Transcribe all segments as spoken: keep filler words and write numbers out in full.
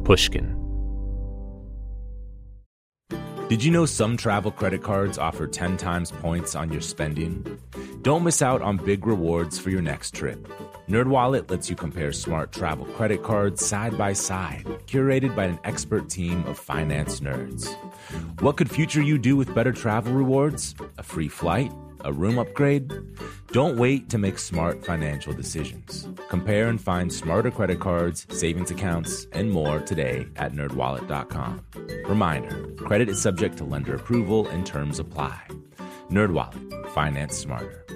Pushkin. Did you know some travel credit cards offer ten times points on your spending? Don't miss out on big rewards for your next trip. NerdWallet lets you compare smart travel credit cards side by side, curated by an expert team of finance nerds. What could future you do with better travel rewards? A free flight? A room upgrade? Don't wait to make smart financial decisions. Compare and find smarter credit cards, savings accounts, and more today at nerd wallet dot com. Reminder, credit is subject to lender approval and terms apply. NerdWallet, finance smarter.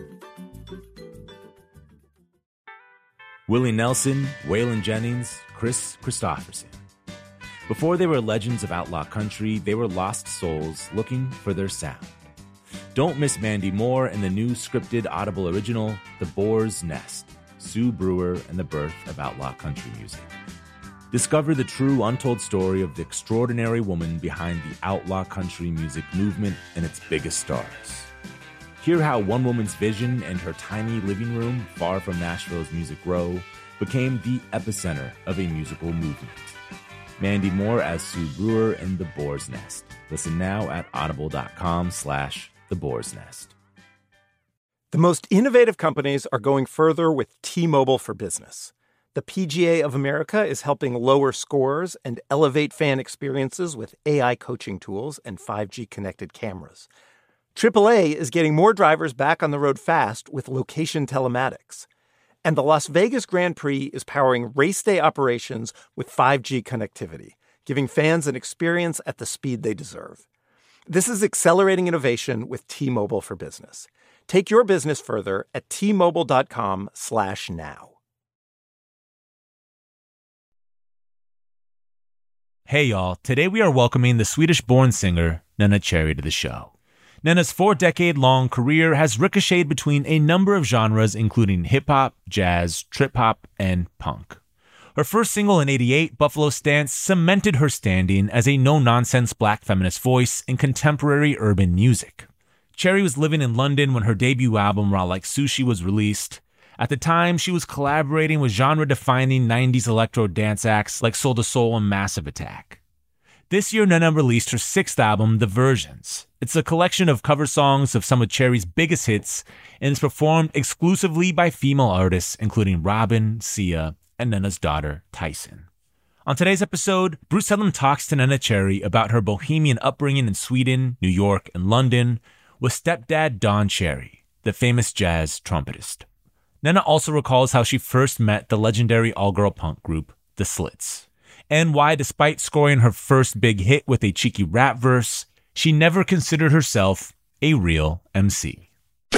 Willie Nelson, Waylon Jennings, Chris Christopherson. Before they were legends of outlaw country, they were lost souls looking for their sound. Don't miss Mandy Moore and the new scripted Audible original, The Boar's Nest, Sue Brewer and the Birth of Outlaw Country Music. Discover the true untold story of the extraordinary woman behind the outlaw country music movement and its biggest stars. Hear how one woman's vision and her tiny living room, far from Nashville's Music Row, became the epicenter of a musical movement. Mandy Moore as Sue Brewer in The Boar's Nest. Listen now at audible.com slash The Boar's Nest. The most innovative companies are going further with T-Mobile for Business. The P G A of America is helping lower scores and elevate fan experiences with A I coaching tools and five G connected cameras. triple A is getting more drivers back on the road fast with location telematics. And the Las Vegas Grand Prix is powering race day operations with five G connectivity, giving fans an experience at the speed they deserve. This is accelerating innovation with T-Mobile for Business. Take your business further at T-Mobile.com slash now. Hey y'all, today we are welcoming the Swedish-born singer Nenna Cherry to the show. Nenna's four-decade-long career has ricocheted between a number of genres including hip-hop, jazz, trip-hop, and punk. Her first single in eighty-eight, Buffalo Stance, cemented her standing as a no-nonsense black feminist voice in contemporary urban music. Cherry was living in London when her debut album Raw Like Sushi was released. At the time, she was collaborating with genre-defining nineties electro dance acts like Soul to Soul and Massive Attack. This year, Nenna released her sixth album, The Versions. It's a collection of cover songs of some of Cherry's biggest hits, and is performed exclusively by female artists, including Robin, Sia, and Nenna's daughter, Tyson. On today's episode, Bruce Headlam talks to Nenna Cherry about her bohemian upbringing in Sweden, New York, and London with stepdad Don Cherry, the famous jazz trumpetist. Nenna also recalls how she first met the legendary all-girl punk group, The Slits, and why, despite scoring her first big hit with a cheeky rap verse, she never considered herself a real M C.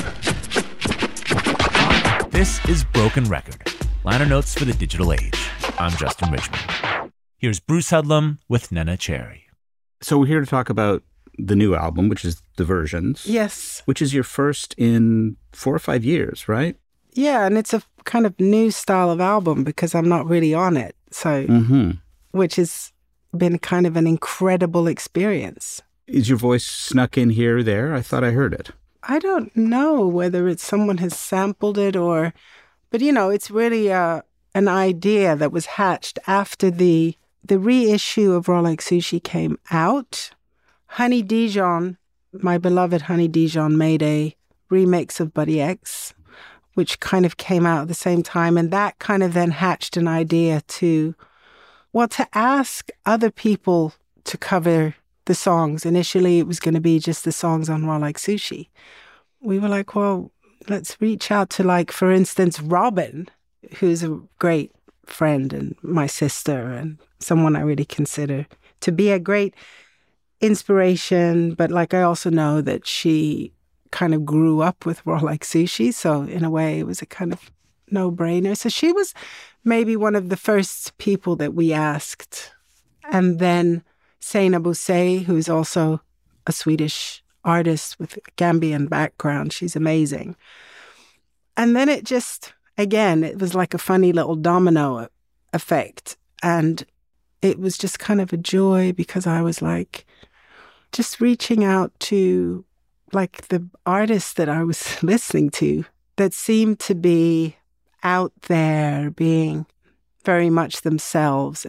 This is Broken Record, liner notes for the digital age. I'm Justin Richmond. Here's Bruce Headlam with Nenna Cherry. So we're here to talk about the new album, which is The Versions. Yes. Which is your first in four or five years, right? Yeah, and it's a kind of new style of album because I'm not really on it. So, mm-hmm. which has been kind of an incredible experience. Is your voice snuck in here or there? I thought I heard it. I don't know whether it's someone has sampled it or, but you know, it's really uh, an idea that was hatched after the the reissue of Raw Like Sushi came out. Honey Dijon, my beloved Honey Dijon, made a remix of Buddy X, which kind of came out at the same time. And that kind of then hatched an idea to, well, to ask other people to cover the songs. Initially, it was going to be just the songs on Raw Like Sushi. We were like, well, let's reach out to, like, for instance, Robin, who's a great friend and my sister and someone I really consider to be a great inspiration. But, like, I also know that she kind of grew up with Raw Like Sushi, so in a way it was a kind of no-brainer. So she was maybe one of the first people that we asked. And then Seinabo Buse, who's also a Swedish artist with a Gambian background. She's amazing. And then it just, again, it was like a funny little domino effect. And it was just kind of a joy because I was like, just reaching out to like the artists that I was listening to that seemed to be out there being very much themselves and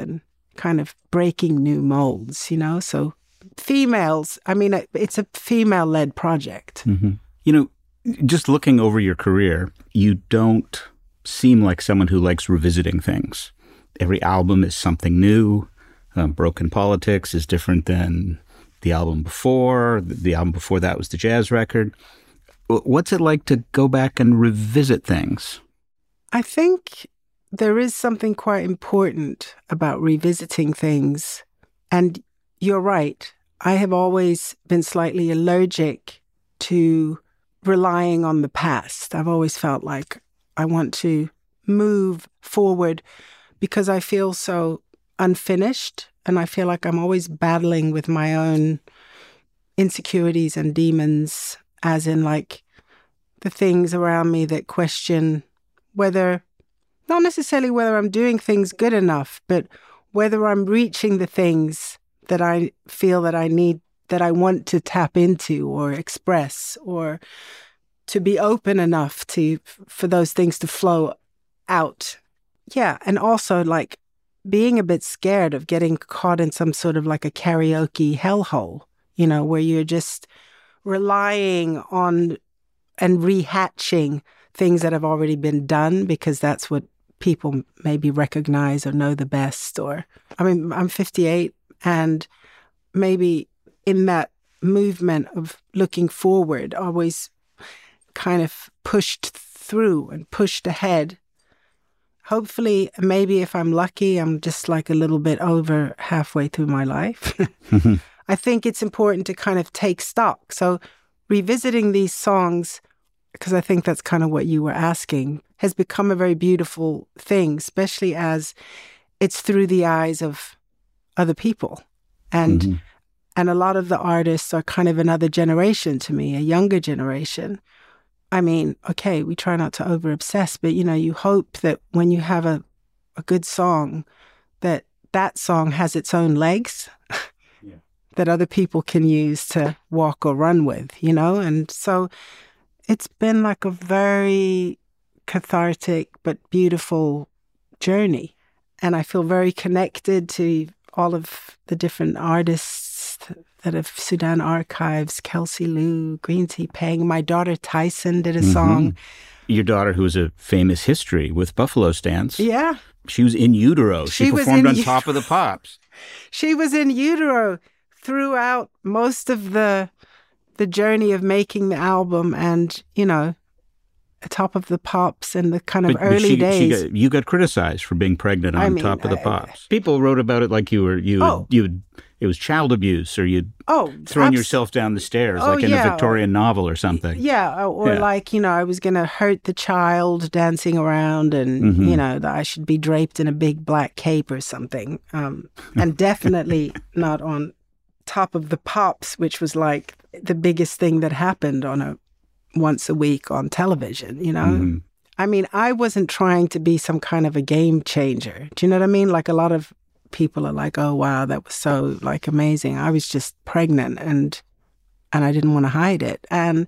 kind of breaking new molds, you know? So females, I mean, it's a female-led project. Mm-hmm. You know, just looking over your career, you don't seem like someone who likes revisiting things. Every album is something new. Um, Broken Politics is different than the album before. The album before that was the jazz record. What's it like to go back and revisit things? I think there is something quite important about revisiting things. And you're right. I have always been slightly allergic to relying on the past. I've always felt like I want to move forward because I feel so unfinished, and I feel like I'm always battling with my own insecurities and demons, as in like the things around me that question whether, not necessarily whether I'm doing things good enough, but whether I'm reaching the things that I feel that I need, that I want to tap into or express, or to be open enough to, for those things to flow out. Yeah. And also like being a bit scared of getting caught in some sort of like a karaoke hellhole, you know, where you're just relying on and rehatching things that have already been done because that's what people maybe recognize or know the best. Or, I mean, I'm fifty-eight, and maybe in that movement of looking forward, always kind of pushed through and pushed ahead. Hopefully, maybe if I'm lucky, I'm just like a little bit over halfway through my life. I think it's important to kind of take stock. So revisiting these songs, because I think that's kind of what you were asking, has become a very beautiful thing, especially as it's through the eyes of other people. And mm-hmm. and a lot of the artists are kind of another generation to me, a younger generation. I mean, okay, we try not to over-obsess, but, you know, you hope that when you have a, a good song, that that song has its own legs yeah. that other people can use to walk or run with, you know? And so it's been like a very cathartic but beautiful journey. And I feel very connected to all of the different artists that have Sudan Archives, Kelsey Lu, Green Tea Peng. My daughter Tyson did a mm-hmm. song. Your daughter, who has a famous history with Buffalo Stance. Yeah. She was in utero. She, she performed on utero. Top of the Pops. She was in utero throughout most of the the journey of making the album, and, you know, Top of the Pops and the kind of but, early but she, days. She got, you got criticized for being pregnant on I mean, Top of the I, Pops. People wrote about it like you were you oh. you it was child abuse, or you'd oh, thrown abs- yourself down the stairs oh, like in yeah. a Victorian novel or something. Yeah, or yeah. like, you know, I was going to hurt the child dancing around, and, mm-hmm. you know, that I should be draped in a big black cape or something. Um, and definitely not on Top of the Pops, which was like the biggest thing that happened on a once a week on television, you know? Mm-hmm. I mean, I wasn't trying to be some kind of a game changer. Do you know what I mean? Like a lot of people are like, oh, wow, that was so like amazing. I was just pregnant and and I didn't want to hide it. And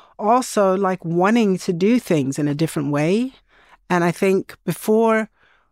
also like wanting to do things in a different way. And I think before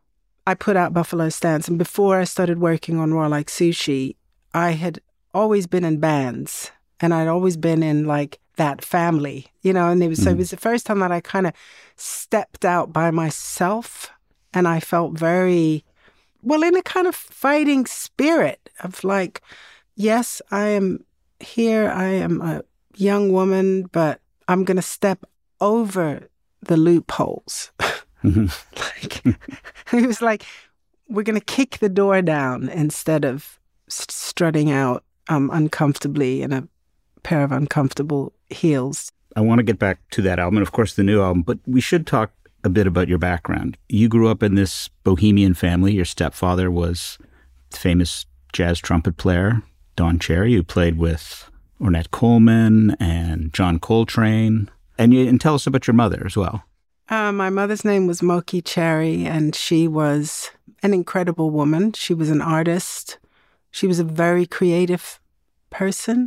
I put out Buffalo Stance and before I started working on Raw Like Sushi, I had always been in bands, and I'd always been in like that family, you know, and it was, mm. so it was the first time that I kind of stepped out by myself, and I felt very, well, in a kind of fighting spirit of like, yes, I am here, I am a young woman, but I'm going to step over the loopholes. Mm-hmm. Like, it was like, we're going to kick the door down instead of st- strutting out um, uncomfortably in a pair of uncomfortable heels. I want to get back to that album, and of course the new album, but we should talk a bit about your background. You grew up in this bohemian family. Your stepfather was the famous jazz trumpet player, Don Cherry, who played with Ornette Coleman and John Coltrane. And, you, and tell us about your mother as well. Uh, my mother's name was Moki Cherry, and she was an incredible woman. She was an artist. She was a very creative person.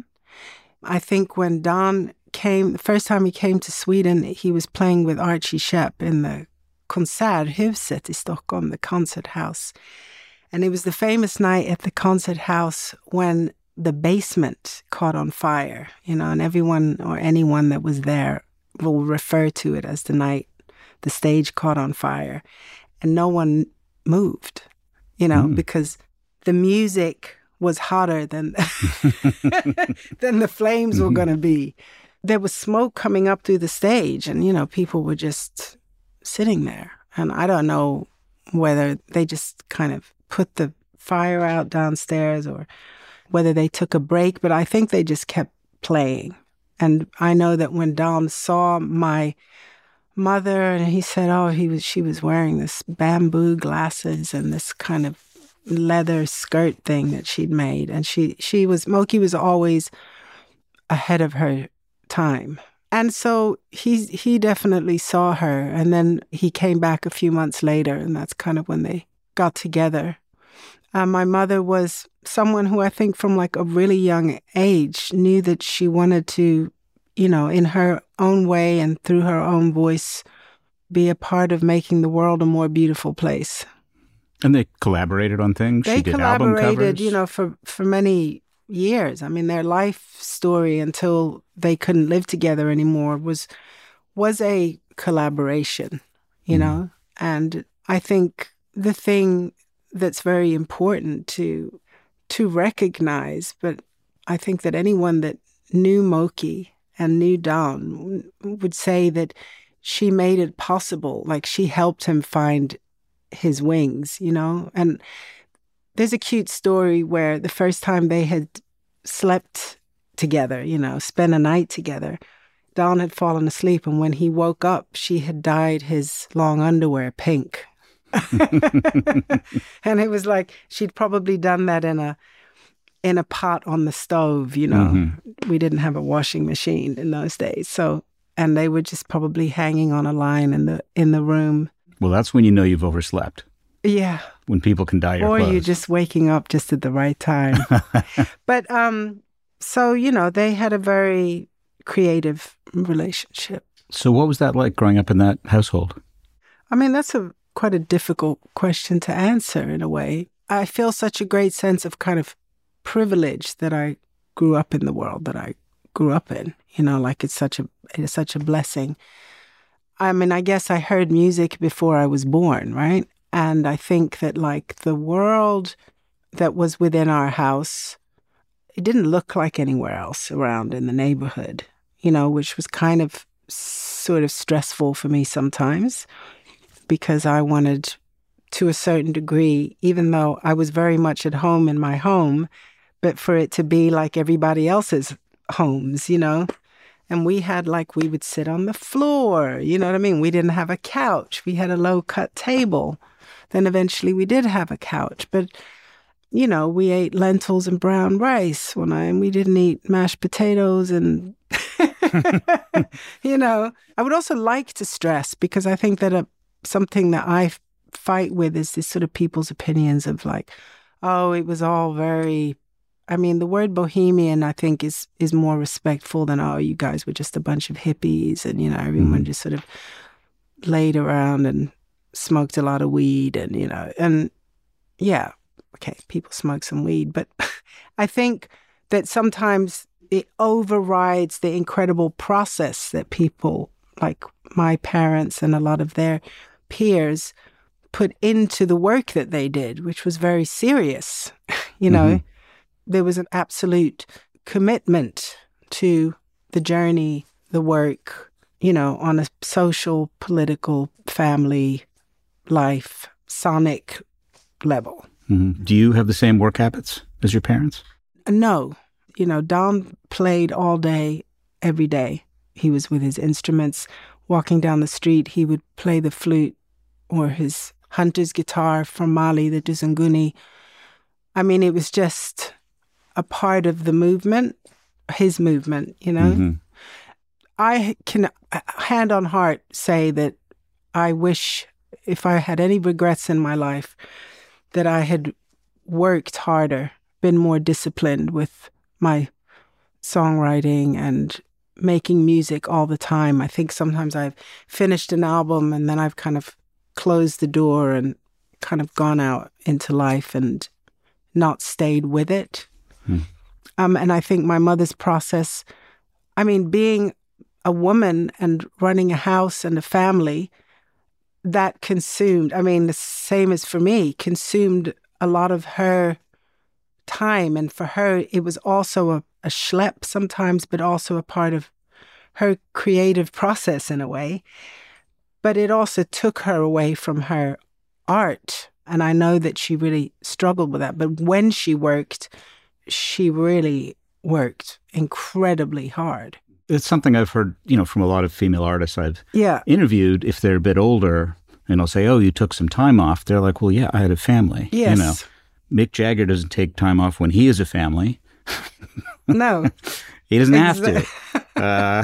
I think when Don came, the first time he came to Sweden, he was playing with Archie Shepp in the Konserthuset in Stockholm, the concert house. And it was the famous night at the concert house when the basement caught on fire, you know, and everyone or anyone that was there will refer to it as the night the stage caught on fire. And no one moved, you know, mm. because the music was hotter than, than the flames were going to be. There was smoke coming up through the stage and, you know, people were just sitting there. And I don't know whether they just kind of put the fire out downstairs or whether they took a break, but I think they just kept playing. And I know that when Don saw my mother, and he said, oh, he was she was wearing this bamboo glasses and this kind of leather skirt thing that she'd made. And she, she was, Moki was always ahead of her time. And so he, he definitely saw her. And then he came back a few months later, and that's kind of when they got together. Uh, my mother was someone who I think from like a really young age knew that she wanted to, you know, in her own way and through her own voice, be a part of making the world a more beautiful place. And they collaborated on things? They she did album collaborated, covers? you know, for, for many years. I mean, their life story until they couldn't live together anymore was was a collaboration, you mm. know? And I think the thing that's very important to to recognize, but I think that anyone that knew Moki and knew Don would say that she made it possible. Like, she helped him find his wings, you know? And there's a cute story where the first time they had slept together, you know, spent a night together, Don had fallen asleep, and when he woke up, she had dyed his long underwear pink. And it was like she'd probably done that in a in a pot on the stove, you know. Mm-hmm. We didn't have a washing machine in those days. So, and they were just probably hanging on a line in the in the room. Well, that's when you know you've overslept. Yeah. When people can dye your or clothes. Or you're just waking up just at the right time. But um so, you know, they had a very creative relationship. So what was that like growing up in that household? I mean, that's a quite a difficult question to answer in a way. I feel such a great sense of kind of privilege that I grew up in the world that I grew up in. You know, like it's such a it's such a blessing. I mean, I guess I heard music before I was born, right? And I think that like the world that was within our house, it didn't look like anywhere else around in the neighborhood, you know, which was kind of sort of stressful for me sometimes, because I wanted, to a certain degree, even though I was very much at home in my home, but for it to be like everybody else's homes, you know? And we had like, we would sit on the floor, you know what I mean? We didn't have a couch. We had a low-cut table. Then eventually we did have a couch. But, you know, we ate lentils and brown rice one night, and we didn't eat mashed potatoes and, you know. I would also like to stress, because I think that a something that I fight with is this sort of people's opinions of like, oh, it was all very, I mean, the word bohemian, I think, is is more respectful than, oh, you guys were just a bunch of hippies and, you know, everyone mm. just sort of laid around and smoked a lot of weed and, you know, and yeah, okay, people smoke some weed. But I think that sometimes it overrides the incredible process that people like my parents and a lot of their peers put into the work that they did, which was very serious. You know, mm-hmm. There was an absolute commitment to the journey, the work, you know, on a social, political, family, life, sonic level. Mm-hmm. Do you have the same work habits as your parents? No. You know, Don played all day, every day. He was with his instruments. Walking down the street, he would play the flute or his hunter's guitar from Mali, the Duzunguni. I mean, it was just a part of the movement, his movement, you know. Mm-hmm. I can, hand on heart, say that I wish, if I had any regrets in my life, that I had worked harder, been more disciplined with my songwriting and making music all the time. I think sometimes I've finished an album and then I've kind of closed the door and kind of gone out into life and not stayed with it. Hmm. Um, and I think my mother's process, I mean, being a woman and running a house and a family, that consumed, I mean, the same as for me, consumed a lot of her time. And for her, it was also a, a schlep sometimes, but also a part of her creative process in a way. But it also took her away from her art. And I know that she really struggled with that. But when she worked, she really worked incredibly hard. It's something I've heard, you know, from a lot of female artists I've yeah. interviewed. If they're a bit older and I'll say, oh, you took some time off. They're like, well, yeah, I had a family. Yes. You know, Mick Jagger doesn't take time off when he has a family. No. He doesn't have to. Uh,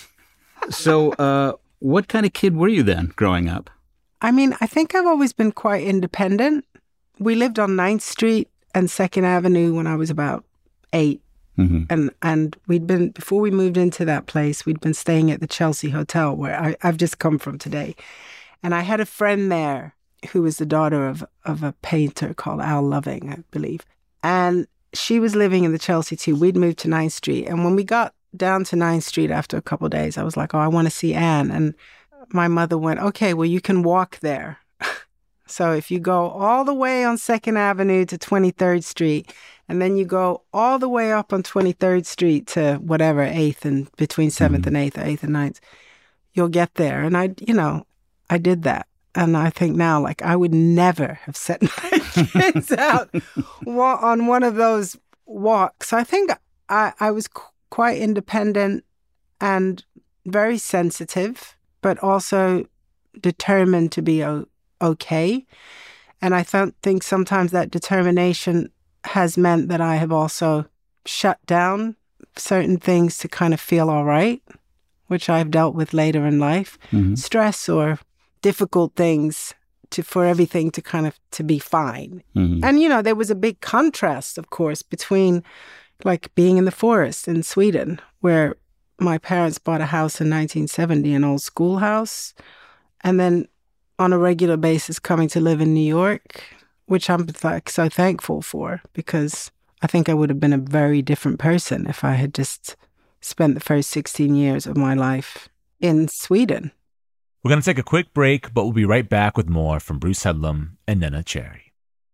so uh, what kind of kid were you then growing up? I mean, I think I've always been quite independent. We lived on ninth Street and second Avenue when I was about eight. Mm-hmm. And and we'd been, before we moved into that place, we'd been staying at the Chelsea Hotel where I, I've just come from today. And I had a friend there who was the daughter of, of a painter called Al Loving, I believe. And she was living in the Chelsea too. We'd moved to ninth Street. And when we got down to ninth Street after a couple of days, I was like, oh, I want to see Anne. And my mother went, okay, well, you can walk there. So if you go all the way on second Avenue to twenty-third Street, and then you go all the way up on twenty-third Street to whatever, eighth and between seventh mm-hmm. and eighth or eighth and ninth, you'll get there. And I, you know, I did that. And I think now, like, I would never have set my kids out on one of those walks. So I think I, I was qu- quite independent and very sensitive, but also determined to be o- okay. And I th- think sometimes that determination has meant that I have also shut down certain things to kind of feel all right, which I've dealt with later in life. Mm-hmm. Stress or difficult things to for everything to kind of to be fine. Mm-hmm. And, you know, there was a big contrast, of course, between like being in the forest in Sweden, where my parents bought a house in nineteen seventy, an old schoolhouse, and then on a regular basis coming to live in New York, which I'm like so thankful for, because I think I would have been a very different person if I had just spent the first sixteen years of my life in Sweden. We're going to take a quick break, but we'll be right back with more from Bruce Headlam and Neneh Cherry.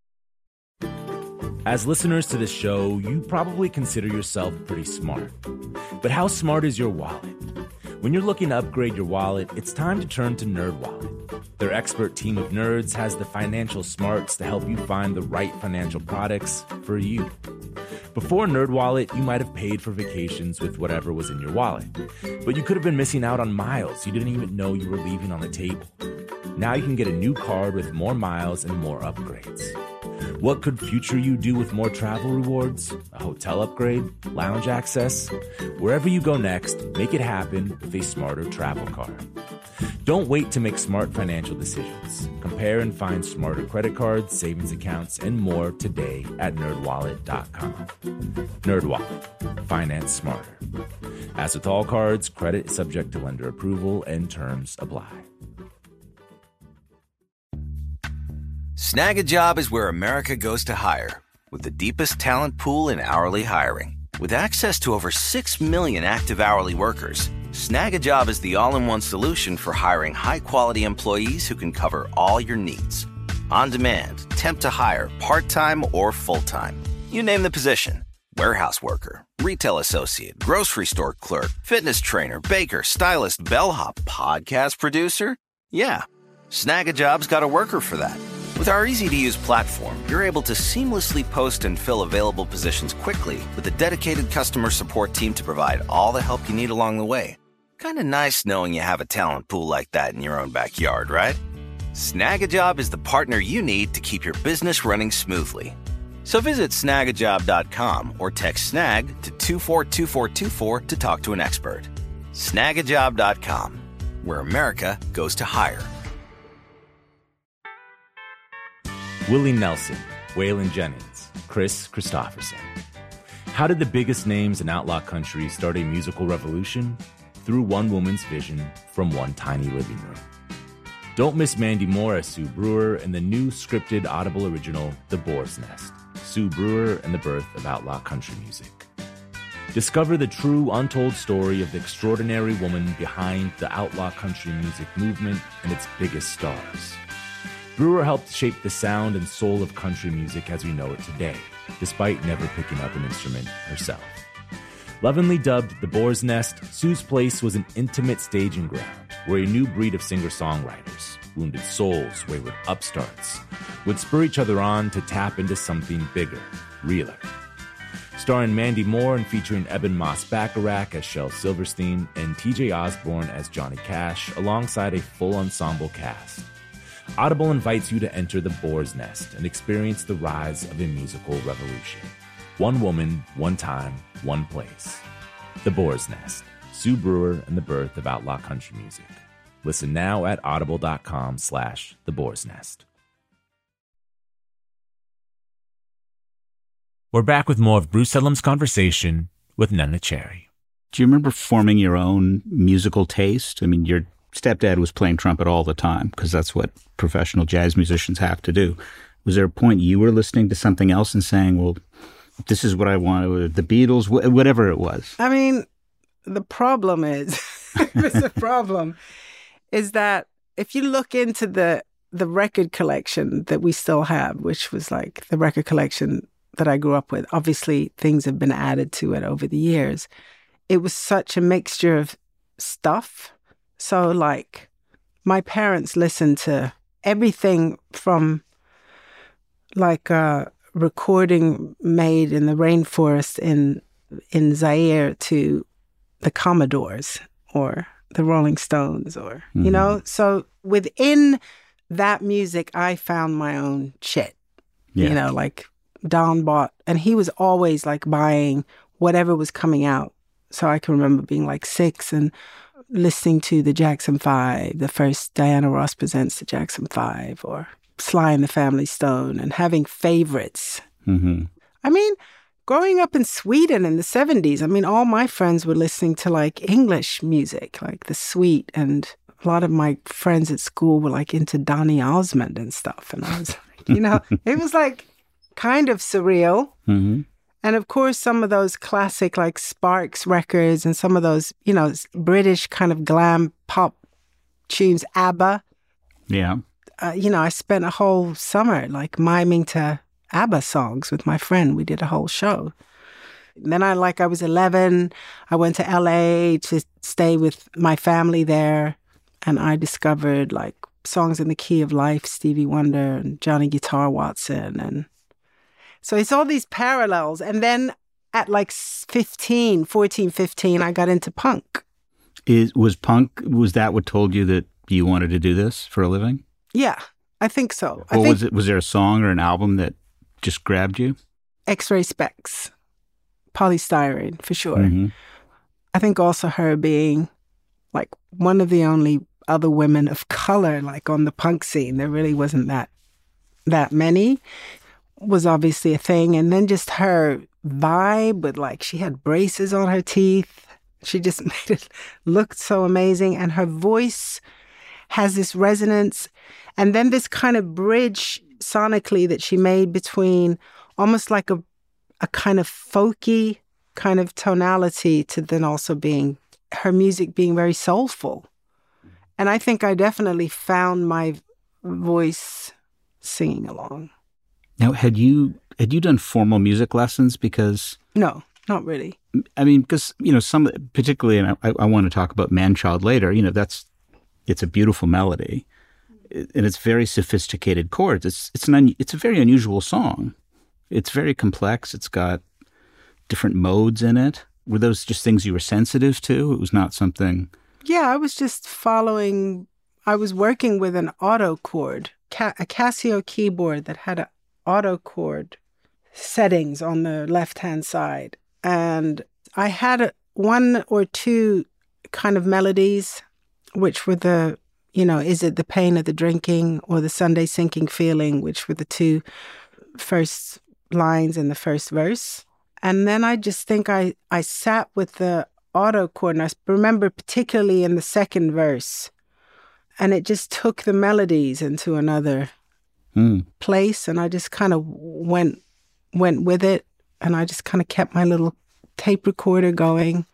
As listeners to this show, you probably consider yourself pretty smart. But how smart is your wallet? When you're looking to upgrade your wallet, it's time to turn to NerdWallet. Their expert team of nerds has the financial smarts to help you find the right financial products for you. Before NerdWallet, you might have paid for vacations with whatever was in your wallet, but you could have been missing out on miles you didn't even know you were leaving on the table. Now you can get a new card with more miles and more upgrades. What could future you do with more travel rewards? A hotel upgrade? Lounge access? Wherever you go next, make it happen with a smarter travel card. Don't wait to make smart financial decisions. Compare and find smarter credit cards, savings accounts, and more today at nerd wallet dot com. NerdWallet. Finance smarter. As with all cards, credit is subject to lender approval and terms apply. Snag a Job is where America goes to hire, with the deepest talent pool in hourly hiring. With access to over six million active hourly workers, Snag a Job is the all-in-one solution for hiring high-quality employees who can cover all your needs. On demand, temp to hire, part-time or full-time. You name the position. Warehouse worker, retail associate, grocery store clerk, fitness trainer, baker, stylist, bellhop, podcast producer. Yeah, Snag a Job's got a worker for that. With our easy-to-use platform, you're able to seamlessly post and fill available positions quickly with a dedicated customer support team to provide all the help you need along the way. Kind of nice knowing you have a talent pool like that in your own backyard, right? Snag a Job is the partner you need to keep your business running smoothly. So visit snag a job dot com or text SNAG to two four two four two four to talk to an expert. snag a job dot com, where America goes to hire. Willie Nelson, Waylon Jennings, Kris Kristofferson. How did the biggest names in outlaw country start a musical revolution? Through one woman's vision from one tiny living room. Don't miss Mandy Moore as Sue Brewer in the new scripted Audible original, The Boar's Nest, Sue Brewer and the Birth of Outlaw Country Music. Discover the true, untold story of the extraordinary woman behind the outlaw country music movement and its biggest stars. Brewer helped shape the sound and soul of country music as we know it today, despite never picking up an instrument herself. Lovingly dubbed The Boar's Nest, Sue's Place was an intimate staging ground where a new breed of singer-songwriters, wounded souls, wayward upstarts, would spur each other on to tap into something bigger, realer. Starring Mandy Moore and featuring Eben Moss-Bacharach as Shel Silverstein and T J Osborne as Johnny Cash, alongside a full ensemble cast. Audible invites you to enter the Boar's Nest and experience the rise of a musical revolution. One woman, one time, one place. The Boar's Nest, Sue Brewer and the Birth of Outlaw Country Music. Listen now at audible.com slash The Boar's Nest. We're back with more of Bruce Elam's conversation with Neneh Cherry. Do you remember forming your own musical taste? I mean, your stepdad was playing trumpet all the time because that's what professional jazz musicians have to do. Was there a point you were listening to something else and saying, well, this is what I want, the Beatles, wh- whatever it was? I mean, the problem is, the problem is that if you look into the the record collection that we still have, which was like the record collection that I grew up with, obviously things have been added to it over the years. It was such a mixture of stuff. So like my parents listened to everything from like a recording made in the rainforest in in Zaire to the Commodores or the Rolling Stones or, mm-hmm. you know, so within that music, I found my own shit, yeah. you know, like Don bought, and he was always like buying whatever was coming out. So I can remember being like six and listening to the Jackson Five, the first Diana Ross Presents the Jackson Five, or Sly and the Family Stone, and having favorites. Mm-hmm. I mean, growing up in Sweden in the seventies, I mean, all my friends were listening to like English music, like The Sweet, and a lot of my friends at school were like into Donny Osmond and stuff. And I was, you know, it was like kind of surreal. Mm-hmm. And of course, some of those classic like Sparks records and some of those, you know, British kind of glam pop tunes, ABBA. Yeah. Uh, you know, I spent a whole summer like miming to ABBA songs with my friend. We did a whole show. And then I like I was eleven. I went to L A to stay with my family there. And I discovered like songs in the key of life, Stevie Wonder and Johnny Guitar Watson. And so it's all these parallels. And then at like fifteen, fourteen, fifteen, I got into punk. Is was punk, was that what told you that you wanted to do this for a living? Yeah, I think so. I Or think was it was there a song or an album that just grabbed you? X-Ray Specs, Polystyrene, for sure. Mm-hmm. I think also her being like one of the only other women of color like on the punk scene. There really wasn't that that many. Was obviously a thing. And then just her vibe with like, she had braces on her teeth. She just made it look so amazing. And her voice has this resonance. And then this kind of bridge sonically that she made between almost like a, a kind of folky kind of tonality to then also being, her music being very soulful. And I think I definitely found my voice singing along. Now, had you had you done formal music lessons? Because no, not really. I mean, because you know, some particularly, and I, I want to talk about Man-Child later. You know, that's it's a beautiful melody, and it's very sophisticated chords. It's it's an un, it's a very unusual song. It's very complex. It's got different modes in it. Were those just things you were sensitive to? It was not something. Yeah, I was just following. I was working with an auto chord, a Casio keyboard that had a auto chord settings on the left-hand side. And I had a, one or two kind of melodies, which were the, you know, is it the pain of the drinking or the Sunday sinking feeling, which were the two first lines in the first verse. And then I just think I, I sat with the auto chord, and I remember particularly in the second verse. and it just took the melodies into another Mm. place, and I just kind of went went with it, and I just kind of kept my little tape recorder going.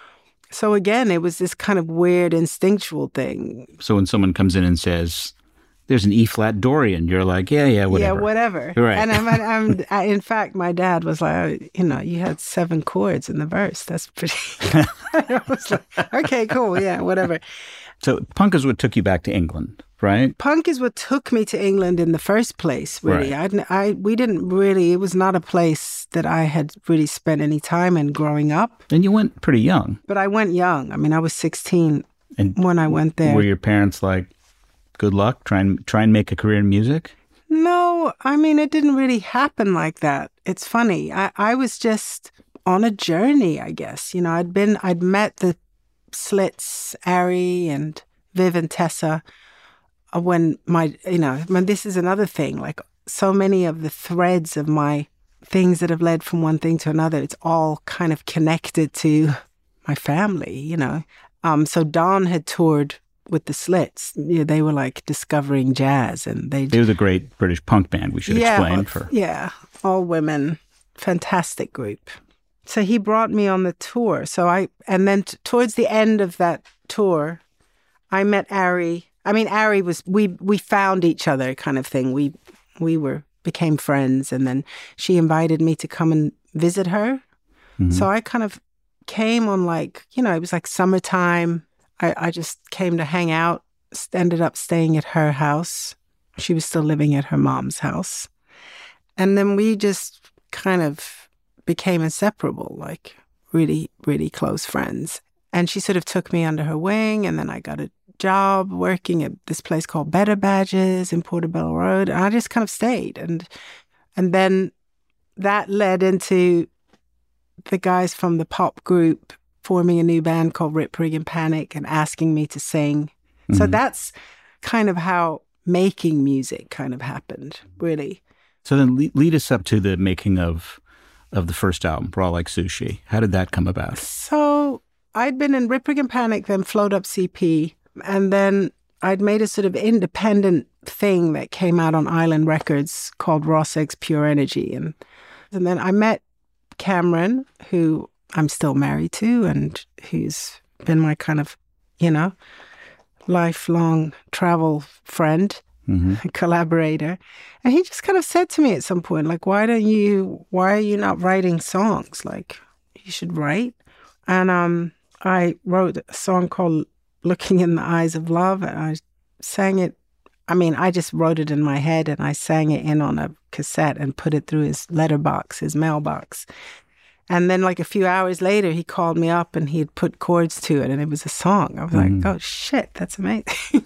So again, it was this kind of weird instinctual thing. So when someone comes in and says, there's an E-flat Dorian, you're like, yeah, yeah, whatever. Yeah, whatever. Right. And I'm, I'm, I, in fact, my dad was like, oh, you know, you had seven chords in the verse. That's pretty... I was like, okay, cool, yeah, whatever. So punk is what took you back to England, right? Punk is what took me to England in the first place, really. Right. I, I, we didn't really, it was not a place that I had really spent any time in growing up. And you went pretty young. But I went young. I mean, I was sixteen and when I went there. Were your parents like, good luck, try and, try and make a career in music? No, I mean, it didn't really happen like that. It's funny. I, I was just on a journey, I guess. You know, I'd been, I'd met the Slits, Ari and Viv and Tessa when my, you know, I mean, this is another thing, like so many of the threads of my things that have led from one thing to another, it's all kind of connected to my family, you know. Um, so Don had toured with the Slits. You know, they were like discovering jazz, and they... They were the great British punk band, we should yeah, explain. for Yeah, all women, fantastic group. So he brought me on the tour. So I, and then t- towards the end of that tour, I met Ari. I mean, Ari was, we we found each other kind of thing. We we were, became friends, and then she invited me to come and visit her. Mm-hmm. So I kind of came on like, you know, it was like summertime. I, I just came to hang out, ended up staying at her house. She was still living at her mom's house. And then we just kind of became inseparable, like really, really close friends. And she sort of took me under her wing, and then I got a job working at this place called Better Badges in Portobello Road. And I just kind of stayed. And and then that led into the guys from the pop group forming a new band called Rip Rig and Panic and asking me to sing. Mm-hmm. So that's kind of how making music kind of happened, really. So then lead, lead us up to the making of of the first album, Raw Like Sushi. How did that come about? So I'd been in Rip Rig and Panic, then Float Up C P, and then I'd made a sort of independent thing that came out on Island Records called Raw Sex Pure Energy. And, and then I met Cameron, who I'm still married to, and who's been my kind of, you know, lifelong travel friend. Mm-hmm. Collaborator. And he just kind of said to me at some point, like, why don't you, why are you not writing songs? Like, you should write. And um, I wrote a song called Looking in the Eyes of Love, and I sang it. I mean, I just wrote it in my head, and I sang it in on a cassette and put it through his letterbox, his mailbox. And then like a few hours later, he called me up and he'd put chords to it, and it was a song. I was mm. like, oh, shit, that's amazing.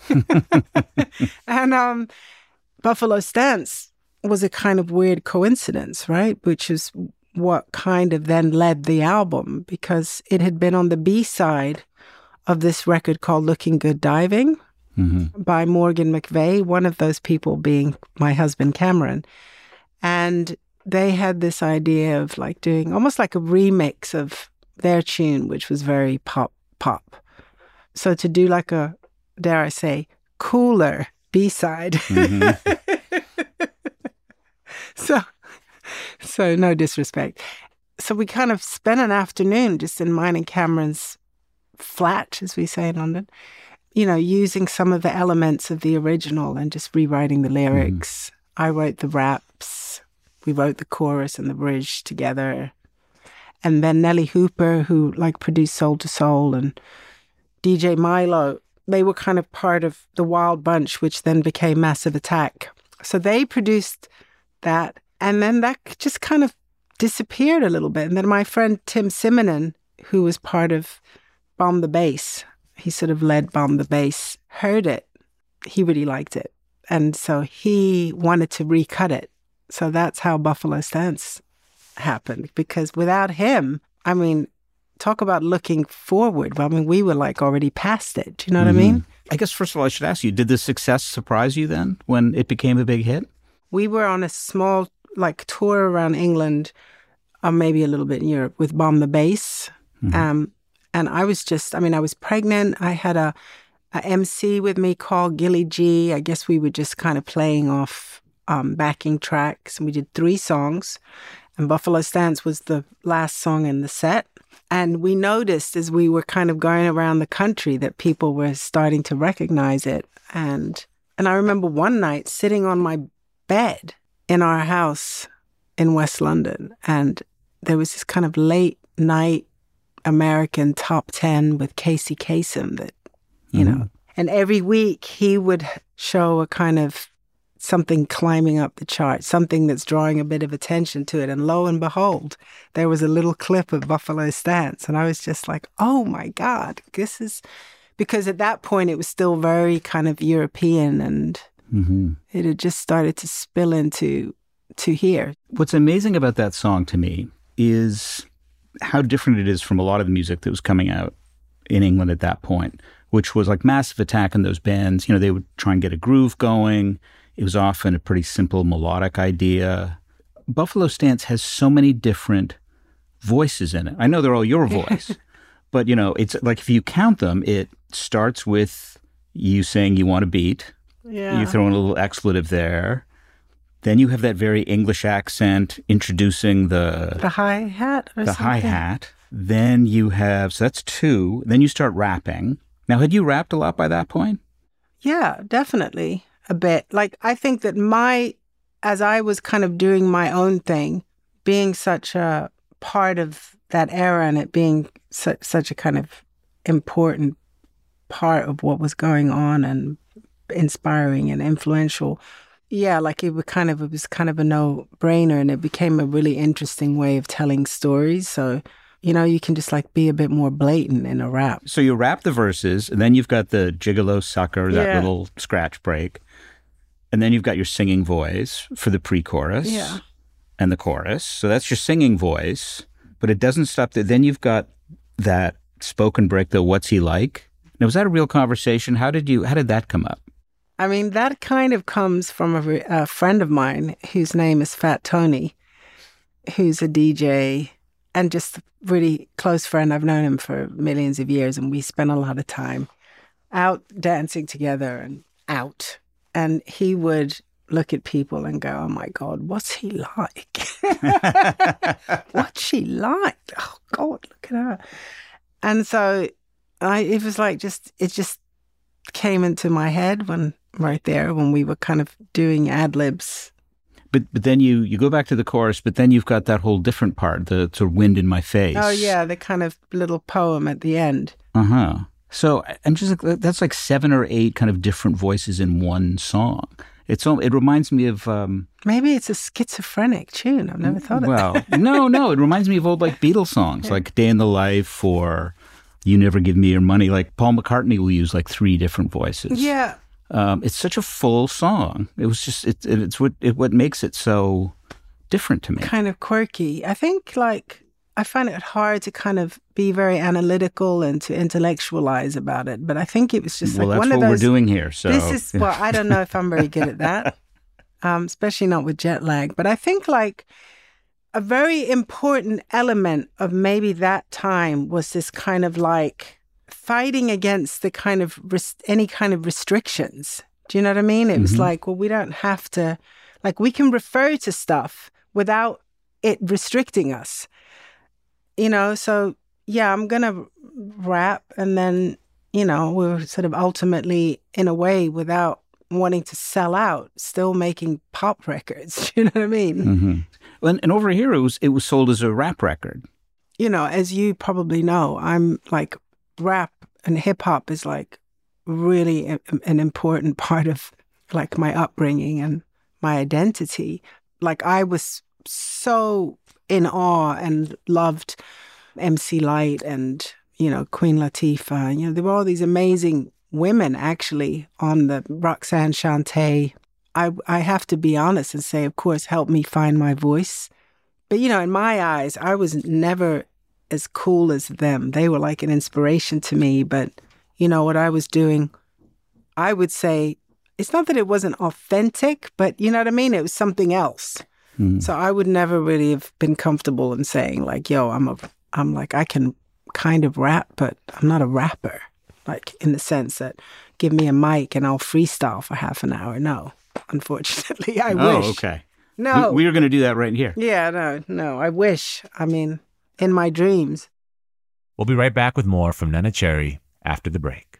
And um, Buffalo Stance was a kind of weird coincidence, right? Which is what kind of then led the album, because it had been on the B-side of this record called Looking Good Diving mm-hmm. by Morgan McVeigh, one of those people being my husband, Cameron. And they had this idea of like doing almost like a remix of their tune, which was very pop, pop. So to do like a, dare I say, cooler B-side. Mm-hmm. so, so no disrespect. So we kind of spent an afternoon just in mine and Cameron's flat, as we say in London, you know, using some of the elements of the original and just rewriting the lyrics. Mm-hmm. I wrote the raps. We wrote the chorus and the bridge together. And then Nelly Hooper, who like produced Soul to Soul, and D J Milo, they were kind of part of the Wild Bunch, which then became Massive Attack. So they produced that. And then that just kind of disappeared a little bit. And then my friend Tim Simonon, who was part of Bomb the Bass, he sort of led Bomb the Bass, heard it. He really liked it. And so he wanted to recut it. So that's how Buffalo Stance happened. Because without him, I mean, talk about looking forward. I mean, we were like already past it. Do you know mm-hmm. what I mean? I guess, first of all, I should ask you, did the success surprise you then when it became a big hit? We were on a small like tour around England, or maybe a little bit in Europe, with Bomb the Bass. Mm-hmm. Um, and I was just, I mean, I was pregnant. I had a a M C with me called Gilly G. I guess we were just kind of playing off um, backing tracks. And we did three songs. And Buffalo Stance was the last song in the set. And we noticed as we were kind of going around the country that people were starting to recognize it. And and I remember one night sitting on my bed in our house in West London. And there was this kind of late night American top ten with Casey Kasem that, you mm-hmm. know, and every week he would show a kind of something climbing up the chart, something that's drawing a bit of attention to it. And lo and behold, there was a little clip of Buffalo Stance. And I was just like, oh my God, this is, because at that point it was still very kind of European and mm-hmm. it had just started to spill into to here. What's amazing about that song to me is how different it is from a lot of the music that was coming out in England at that point, which was like Massive Attack and those bands. You know, they would try and get a groove going. It was often a pretty simple melodic idea. Buffalo Stance has so many different voices in it. I know they're all your voice, but, you know, it's like if you count them, it starts with you saying you want a beat. Yeah. You throw in a little expletive there. Then you have that very English accent introducing the... The hi-hat or the something? The hi-hat. Then you have... So that's two. Then you start rapping. Now, had you rapped a lot by that point? Yeah, definitely. A bit. Like, I think that my, as I was kind of doing my own thing, being such a part of that era and it being su- such a kind of important part of what was going on and inspiring and influential, yeah, like it was kind of, it was kind of a no-brainer and it became a really interesting way of telling stories. So, you know, you can just like be a bit more blatant in a rap. So you rap the verses and then you've got the gigolo sucker, that yeah. little scratch break. And then you've got your singing voice for the pre-chorus yeah. and the chorus. So that's your singing voice, but it doesn't stop there. Then you've got that spoken break, the what's he like? Now, was that a real conversation? How did you, how did that come up? I mean, that kind of comes from a, a friend of mine whose name is Fat Tony, who's a D J and just a really close friend. I've known him for millions of years and we spent a lot of time out dancing together and out. And he would look at people and go, oh my God, what's he like? What's she like? Oh God, look at her. And so I, it was like just, it just came into my head when, right there, when we were kind of doing ad libs. But but then you, you go back to the chorus, but then you've got that whole different part, the sort of wind in my face. Oh yeah, the kind of little poem at the end. Uh-huh. So I'm just like, that's like seven or eight kind of different voices in one song. It's all, it reminds me of... Um, Maybe it's a schizophrenic tune. I've never thought of well, that. Well, no, no. It reminds me of old like Beatles songs, yeah. like Day in the Life or You Never Give Me Your Money. Like Paul McCartney will use like three different voices. Yeah. Um, it's such a full song. It was just, it, it, it's what it, what makes it so different to me. Kind of quirky. I think like... I find it hard to kind of be very analytical and to intellectualize about it. But I think it was just well, like one of those... Well, that's what we're doing here. So This is, well, I don't know if I'm very good at that, um, especially not with jet lag. But I think like a very important element of maybe that time was this kind of like fighting against the kind of, res- any kind of restrictions. Do you know what I mean? It mm-hmm. was like, well, we don't have to, like we can refer to stuff without it restricting us. You know, so yeah, I'm going to rap and then, you know, we're sort of ultimately, in a way, without wanting to sell out, still making pop records. You know what I mean? Mm-hmm. And, and over here, it was, it was sold as a rap record. You know, as you probably know, I'm like, rap and hip hop is like really a, an important part of like my upbringing and my identity. Like I was so in awe and loved M C Lyte and, you know, Queen Latifah. You know, there were all these amazing women actually on the Roxanne Shante. I, I have to be honest and say, of course, helped me find my voice. But, you know, in my eyes, I was never as cool as them. They were like an inspiration to me. But, you know, what I was doing, I would say, it's not that it wasn't authentic, but you know what I mean? It was something else. Mm. So I would never really have been comfortable in saying like, yo, I'm a, I'm like, I can kind of rap, but I'm not a rapper. like in the sense that give me a mic and I'll freestyle for half an hour. No, unfortunately, I oh, wish. Oh, okay. No. We, we are going to do that right here. Yeah, no, no, I wish. I mean, in my dreams. We'll be right back with more from Neneh Cherry after the break.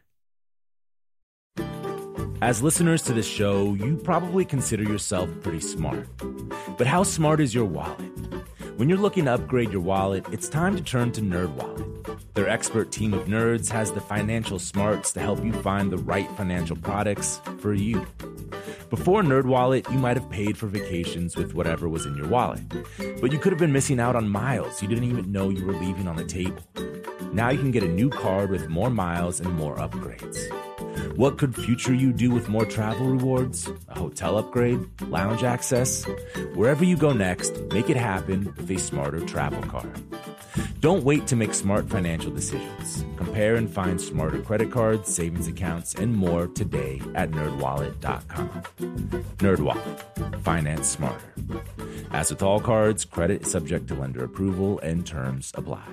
As listeners to this show, you probably consider yourself pretty smart. But how smart is your wallet? When you're looking to upgrade your wallet, it's time to turn to NerdWallet. Their expert team of nerds has the financial smarts to help you find the right financial products for you. Before NerdWallet, you might have paid for vacations with whatever was in your wallet. But you could have been missing out on miles you didn't even know you were leaving on the table. Now you can get a new card with more miles and more upgrades. What could future you do with more travel rewards? A hotel upgrade? Lounge access? Wherever you go next, make it happen with a smarter travel card. Don't wait to make smart financial decisions. Compare and find smarter credit cards, savings accounts, and more today at nerd wallet dot com. NerdWallet. Finance smarter. As with all cards, credit is subject to lender approval and terms apply.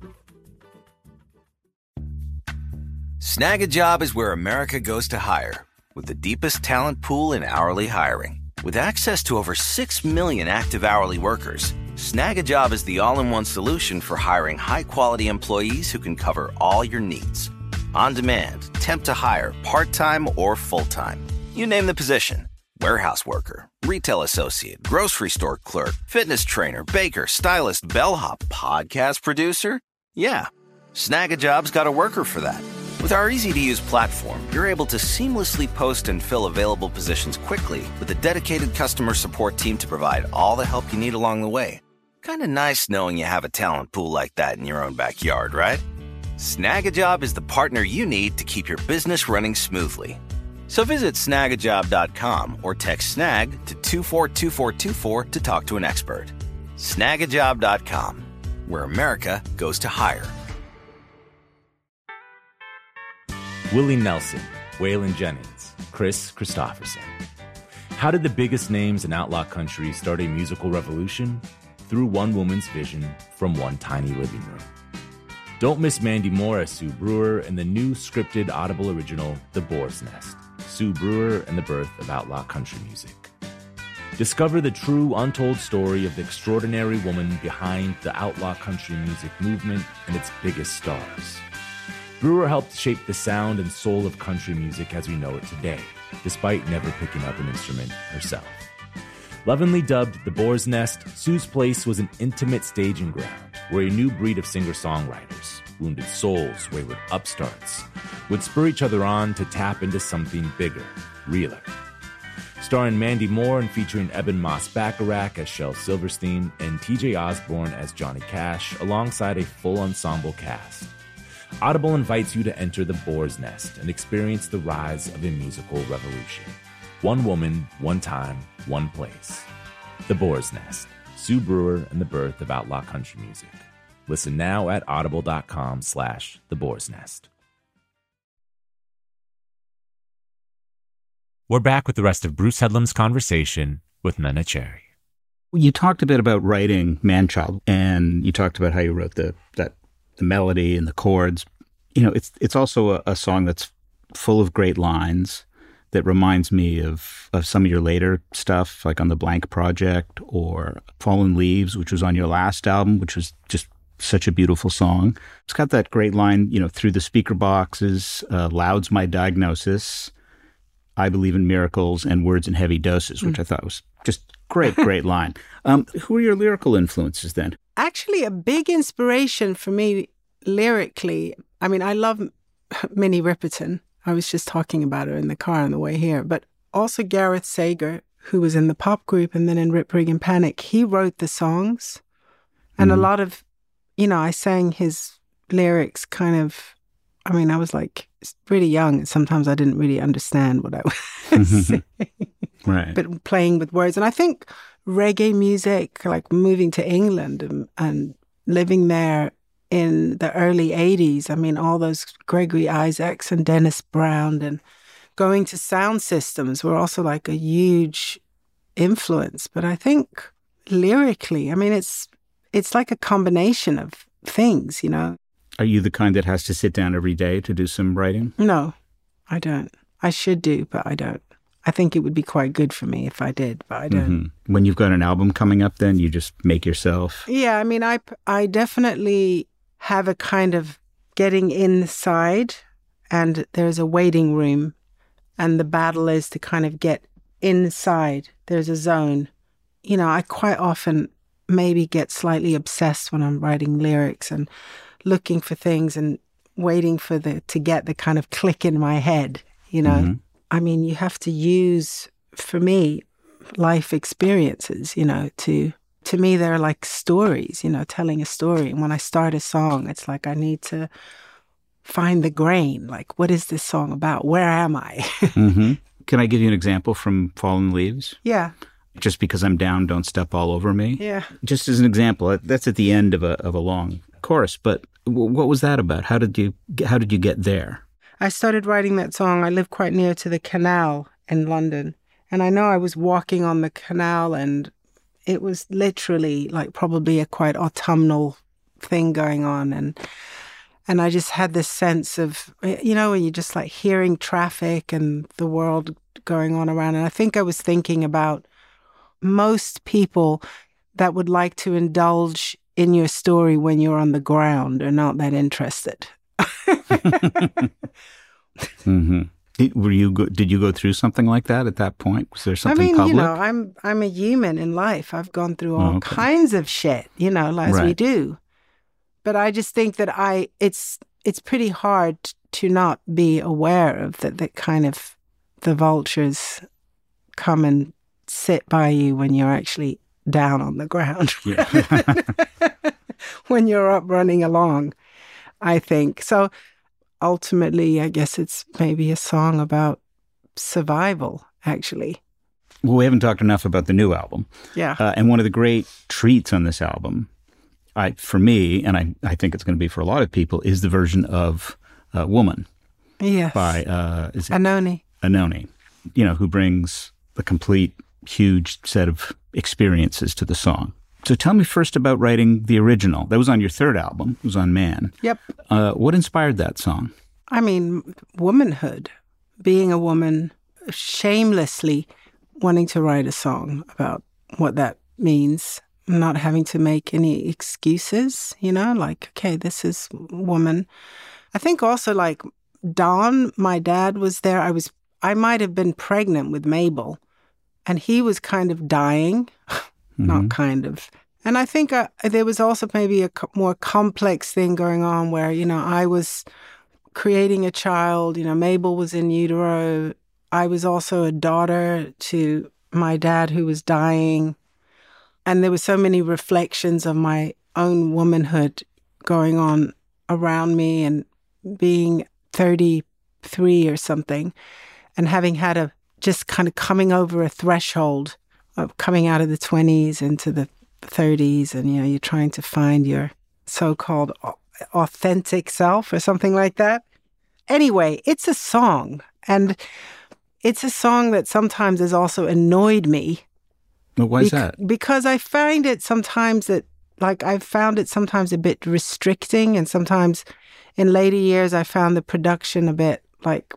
Snag a Job is where America goes to hire, with the deepest talent pool in hourly hiring. With access to over six million active hourly workers, Snag a Job is the all-in-one solution for hiring high-quality employees who can cover all your needs. On demand, temp to hire, part-time or full-time. You name the position. Warehouse worker, retail associate, grocery store clerk, fitness trainer, baker, stylist, bellhop, podcast producer. Yeah, Snag a Job's got a worker for that. With our easy-to-use platform, you're able to seamlessly post and fill available positions quickly with a dedicated customer support team to provide all the help you need along the way. Kind of nice knowing you have a talent pool like that in your own backyard, right? Snag a Job is the partner you need to keep your business running smoothly. So visit snag a job dot com or text SNAG to two four two four two four to talk to an expert. snag a job dot com, where America goes to hire. Willie Nelson, Waylon Jennings, Kris Kristofferson. How did the biggest names in outlaw country start a musical revolution? Through one woman's vision from one tiny living room. Don't miss Mandy Moore as Sue Brewer in the new scripted Audible original, The Boar's Nest, Sue Brewer and the Birth of Outlaw Country Music. Discover the true, untold story of the extraordinary woman behind the outlaw country music movement and its biggest stars. Brewer helped shape the sound and soul of country music as we know it today, despite never picking up an instrument herself. Lovingly dubbed The Boar's Nest, Sue's Place was an intimate staging ground where a new breed of singer-songwriters, wounded souls, wayward upstarts, would spur each other on to tap into something bigger, realer. Starring Mandy Moore and featuring Eben Moss-Bacharach as Shel Silverstein and T J Osborne as Johnny Cash, alongside a full ensemble cast. Audible invites you to enter The Boar's Nest and experience the rise of a musical revolution. One woman, one time, one place. The Boar's Nest, Sue Brewer and the Birth of Outlaw Country Music. Listen now at audible.com slash The Boar's Nest. We're back with the rest of Bruce Headlam's conversation with Neneh Cherry. You talked a bit about writing Manchild, and you talked about how you wrote the that the melody and the chords. You know, it's it's also a, a song that's full of great lines that reminds me of, of some of your later stuff, like on the Blank Project or Fallen Leaves, which was on your last album, which was just such a beautiful song. It's got that great line, you know, through the speaker boxes, uh, loud's my diagnosis, I believe in miracles, and words in heavy doses, which mm. I thought was just great, great line. Um, who are your lyrical influences then? Actually, a big inspiration for me lyrically, I mean, I love Minnie Riperton. I was just talking about her in the car on the way here. But also Gareth Sager, who was in the pop group and then in Rip Rig and Panic. He wrote the songs. And mm. a lot of, you know, I sang his lyrics kind of, I mean, I was like really young. And sometimes I didn't really understand what I was saying. Right. But playing with words. And I think reggae music, like moving to England and, and living there in the early eighties, I mean, all those Gregory Isaacs and Dennis Brown and going to sound systems were also like a huge influence. But I think lyrically, I mean, it's it's like a combination of things, you know. Are you the kind that has to sit down every day to do some writing? No, I don't. I should do, but I don't. I think it would be quite good for me if I did, but I don't. Mm-hmm. When you've got an album coming up, then you just make yourself? Yeah, I mean, I, I definitely have a kind of getting inside, and there's a waiting room, and the battle is to kind of get inside. There's a zone. You know, I quite often maybe get slightly obsessed when I'm writing lyrics and looking for things and waiting for the to get the kind of click in my head, you know. Mm-hmm. I mean, you have to use, for me, life experiences, you know, to, to me, they're like stories, you know, telling a story. And when I start a song, it's like I need to find the grain. Like, what is this song about? Where am I? Mm-hmm. Can I give you an example from Fallen Leaves? Yeah. Just because I'm down, don't step all over me. Yeah. Just as an example, that's at the end of a of a long chorus. But w- what was that about? How did you how did you get there? I started writing that song. I live quite near to the canal in London. And I know I was walking on the canal, and it was literally like probably a quite autumnal thing going on. And and I just had this sense of, you know, when you're just like hearing traffic and the world going on around. And I think I was thinking about most people that would like to indulge in your story when you're on the ground are not that interested. Mm-hmm. Did, were you go, did you go through something like that at that point? Was there something I mean, public? you know, I'm I'm a human in life. I've gone through all oh, okay. kinds of shit, you know, as right. we do. But I just think that I it's it's pretty hard to not be aware of that that kind of the vultures come and sit by you when you're actually down on the ground. Yeah. When you're up running along, I think. So ultimately, I guess it's maybe a song about survival, actually. Well, we haven't talked enough about the new album. Yeah. Uh, and one of the great treats on this album, I, for me, and I, I think it's going to be for a lot of people, is the version of uh, Woman. Yes. By uh, is it Anoni. Anoni, you know, who brings the complete, huge set of experiences to the song. So tell me first about writing the original. That was on your third album. It was on Man. Yep. Uh, what inspired that song? I mean, womanhood. Being a woman, shamelessly wanting to write a song about what that means. Not having to make any excuses, you know, like, okay, this is woman. I think also like Don, my dad was there. I was, I might have been pregnant with Mabel, and he was kind of dying. Not kind of. And I think uh, there was also maybe a co- more complex thing going on where, you know, I was creating a child, you know, Mabel was in utero. I was also a daughter to my dad who was dying. And there were so many reflections of my own womanhood going on around me, and being thirty-three or something, and having had a just kind of coming over a threshold of coming out of the twenties into the thirties, and, you know, you're trying to find your so-called authentic self or something like that. Anyway, it's a song, and it's a song that sometimes has also annoyed me. Well, why is bec- that? Because I find it sometimes that, like, I've found it sometimes a bit restricting, and sometimes in later years I found the production a bit, like,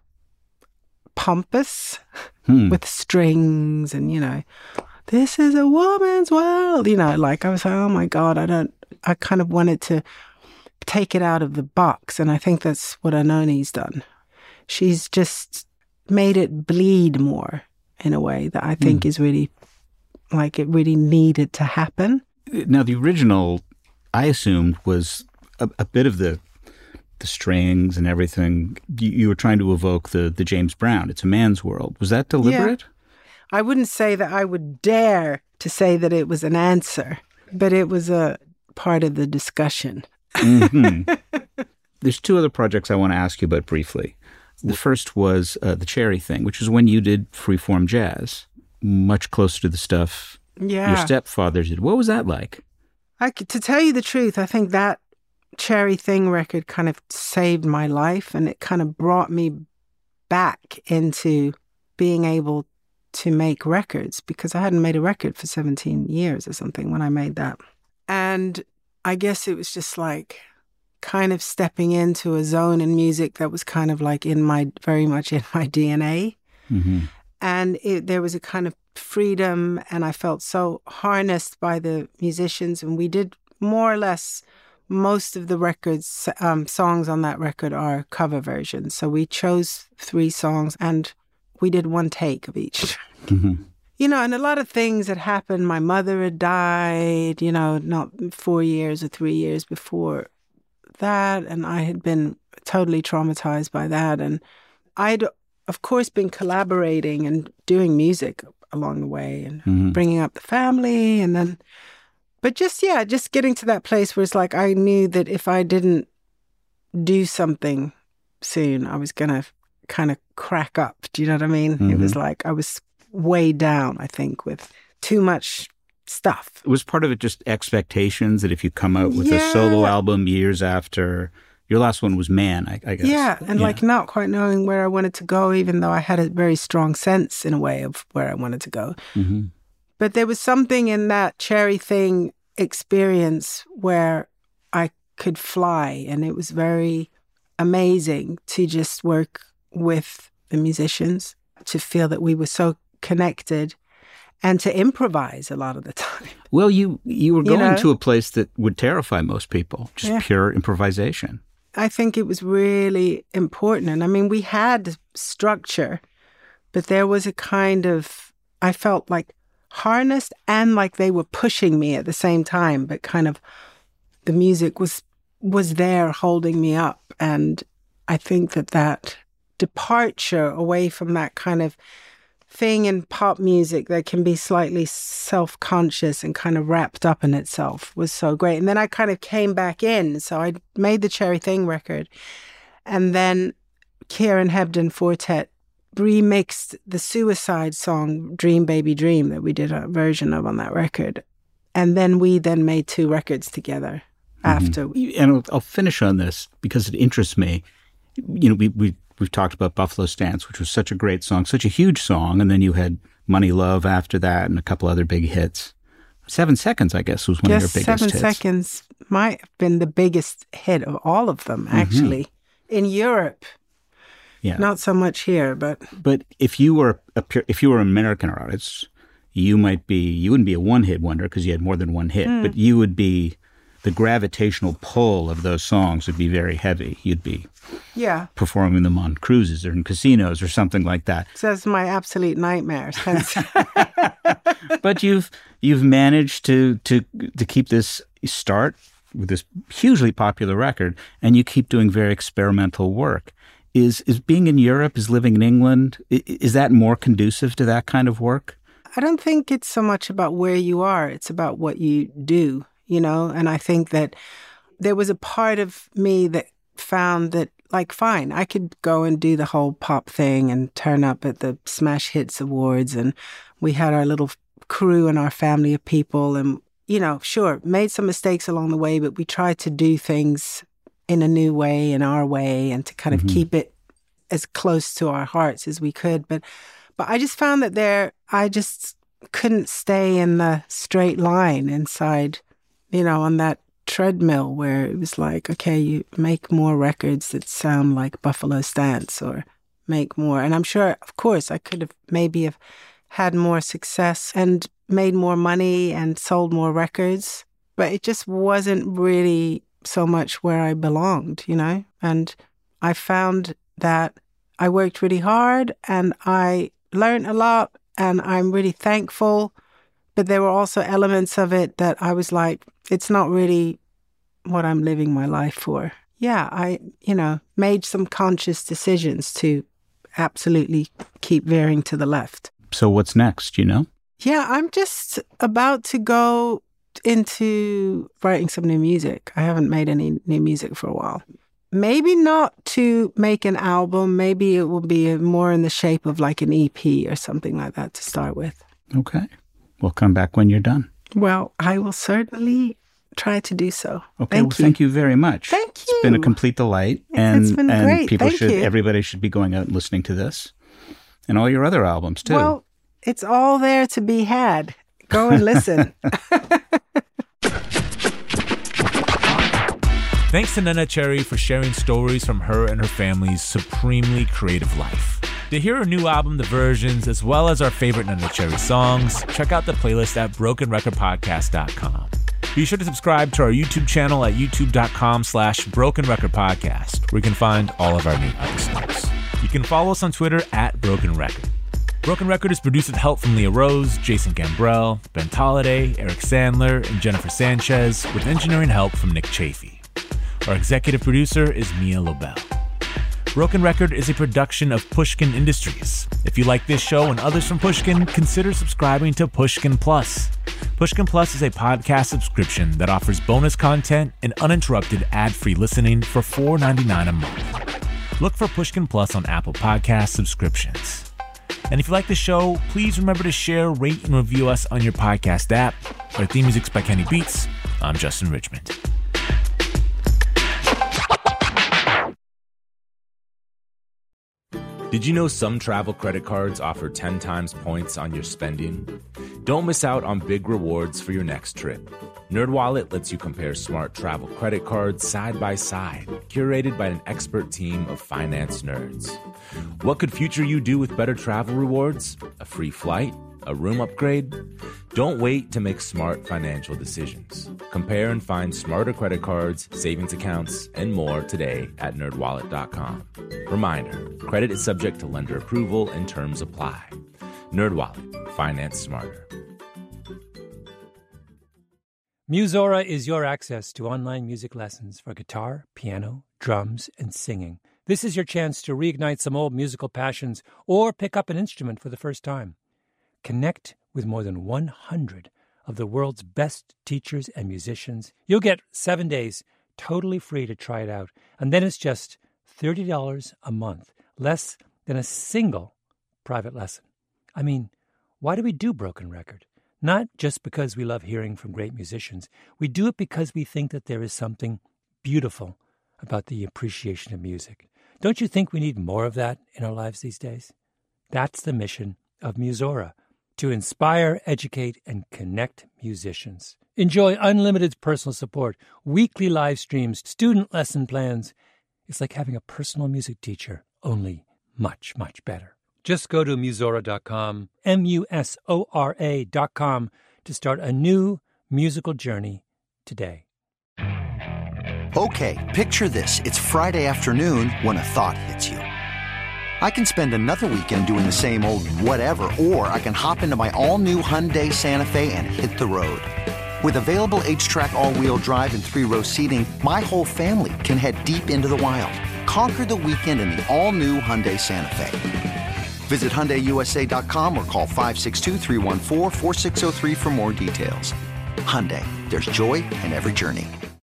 pompous. Hmm. With strings and, you know, this is a woman's world, you know, like I was like, oh my God, I don't, I kind of wanted to take it out of the box. And I think that's what Anoni's done. She's just made it bleed more in a way that I think hmm. is really, like, it really needed to happen. Now, the original, I assumed, was a, a bit of the the strings and everything. You, you were trying to evoke the the James Brown. It's a man's world. Was that deliberate? Yeah. I wouldn't say that I would dare to say that it was an answer, but it was a part of the discussion. Mm-hmm. There's two other projects I want to ask you about briefly. The first was uh, the Cherry Thing, which is when you did freeform jazz, much closer to the stuff yeah. your stepfather did. What was that like? I, to tell you the truth, I think that Cherry Thing record kind of saved my life, and it kind of brought me back into being able to make records, because I hadn't made a record for seventeen years or something when I made that. And I guess it was just like kind of stepping into a zone in music that was kind of like in my, very much in my D N A. Mm-hmm. And it, there was a kind of freedom, and I felt so harnessed by the musicians. And we did more or less most of the records, um, songs on that record are cover versions. So we chose three songs and we did one take of each. Mm-hmm. You know, and a lot of things had happened. My mother had died, you know, not four years or three years before that. And I had been totally traumatized by that. And I'd, of course, been collaborating and doing music along the way and mm-hmm. bringing up the family. And then, but just, yeah, just getting to that place where it's like I knew that if I didn't do something soon, I was going to kind of crack up. Do you know what I mean? Mm-hmm. It was like I was way down, I think, with too much stuff. Was part of it just expectations that if you come out with yeah. a solo album years after, your last one was Man, I, I guess. Yeah, and yeah. like not quite knowing where I wanted to go, even though I had a very strong sense in a way of where I wanted to go. Mm-hmm. But there was something in that Cherry Thing experience where I could fly, and it was very amazing to just work with the musicians, to feel that we were so connected, and to improvise a lot of the time. Well, you you were You going know? to a place that would terrify most people, just Yeah. pure improvisation. I think it was really important. And I mean, we had structure, but there was a kind of, I felt like harnessed and like they were pushing me at the same time, but kind of the music was was there holding me up. And I think that that departure away from that kind of thing in pop music that can be slightly self-conscious and kind of wrapped up in itself was so great. And then I kind of came back in. So I made the Cherry Thing record. And then Kieran Hebden Fortet remixed the Suicide song, Dream Baby Dream, that we did a version of on that record. And then we then made two records together after. Mm-hmm. And I'll, I'll finish on this because it interests me. You know, we, we, we've talked about Buffalo Stance, which was such a great song, such a huge song. And then you had Money Love after that and a couple other big hits. Seven Seconds, I guess, was one yes, of your biggest Seven hits. Seconds might have been the biggest hit of all of them, actually. Mm-hmm. In Europe. Yeah. Not so much here, but... But if you were a pure, if you were an American artist, you might be, you wouldn't be a one-hit wonder because you had more than one hit, mm. but you would be, the gravitational pull of those songs would be very heavy. You'd be yeah. performing them on cruises or in casinos or something like that. So that's my absolute nightmare. But you've you've managed to to to keep this start with this hugely popular record, and you keep doing very experimental work. Is is being in Europe, is living in England, is that more conducive to that kind of work? I don't think it's so much about where you are. It's about what you do, you know? And I think that there was a part of me that found that, like, fine, I could go and do the whole pop thing and turn up at the Smash Hits Awards. And we had our little crew and our family of people. And, you know, sure, made some mistakes along the way, but we tried to do things in a new way, in our way, and to kind of mm-hmm. keep it as close to our hearts as we could. But but I just found that there, I just couldn't stay in the straight line inside, you know, on that treadmill where it was like, okay, you make more records that sound like Buffalo Stance or make more. And I'm sure, of course, I could have maybe have had more success and made more money and sold more records, but it just wasn't really so much where I belonged, you know? And I found that I worked really hard and I learned a lot and I'm really thankful. But there were also elements of it that I was like, it's not really what I'm living my life for. Yeah, I, you know, made some conscious decisions to absolutely keep veering to the left. So what's next, you know? Yeah, I'm just about to go into writing some new music. I haven't made any new music for a while. Maybe not to make an album. Maybe it will be more in the shape of like an E P or something like that to start with. Okay. We'll come back when you're done. Well, I will certainly try to do so. Okay. Thank well, you. thank you very much. Thank you. It's been a complete delight. And, it's been and great. people Thank should, you. everybody should be going out and listening to this and all your other albums too. Well, it's all there to be had. Go and listen. Thanks to Neneh Cherry for sharing stories from her and her family's supremely creative life. To hear her new album, The Versions, as well as our favorite Neneh Cherry songs, check out the playlist at broken record podcast dot com. Be sure to subscribe to our YouTube channel at youtube.com slash broken record podcast, where you can find all of our new episodes. You can follow us on Twitter at Broken Record. Broken Record is produced with help from Leah Rose, Jason Gambrell, Ben Tolliday, Eric Sandler, and Jennifer Sanchez, with engineering help from Nick Chafee. Our executive producer is Mia Lobel. Broken Record is a production of Pushkin Industries. If you like this show and others from Pushkin, consider subscribing to Pushkin Plus. Pushkin Plus is a podcast subscription that offers bonus content and uninterrupted ad-free listening for four dollars and ninety-nine cents a month. Look for Pushkin Plus on Apple Podcast subscriptions. And if you like the show, please remember to share, rate, and review us on your podcast app. Our theme music's by Kenny Beats. I'm Justin Richmond. Did you know some travel credit cards offer ten times points on your spending? Don't miss out on big rewards for your next trip. NerdWallet lets you compare smart travel credit cards side by side, curated by an expert team of finance nerds. What could future you do with better travel rewards? A free flight? A room upgrade? Don't wait to make smart financial decisions. Compare and find smarter credit cards, savings accounts, and more today at nerd wallet dot com. Reminder, credit is subject to lender approval and terms apply. NerdWallet, finance smarter. Musora is your access to online music lessons for guitar, piano, drums, and singing. This is your chance to reignite some old musical passions or pick up an instrument for the first time. Connect with more than one hundred of the world's best teachers and musicians. You'll get seven days totally free to try it out, and then it's just thirty dollars a month, less than a single private lesson. I mean, why do we do Broken Record? Not just because we love hearing from great musicians. We do it because we think that there is something beautiful about the appreciation of music. Don't you think we need more of that in our lives these days? That's the mission of Musora, to inspire, educate, and connect musicians. Enjoy unlimited personal support, weekly live streams, student lesson plans. It's like having a personal music teacher, only much, much better. Just go to musora dot com, M U S O R A dot com, to start a new musical journey today. Okay, picture this. It's Friday afternoon when a thought hits you. I can spend another weekend doing the same old whatever, or I can hop into my all-new Hyundai Santa Fe and hit the road. With available H-Track all-wheel drive and three-row seating, my whole family can head deep into the wild. Conquer the weekend in the all-new Hyundai Santa Fe. Visit Hyundai U S A dot com or call five six two, three one four, four six zero three for more details. Hyundai, there's joy in every journey.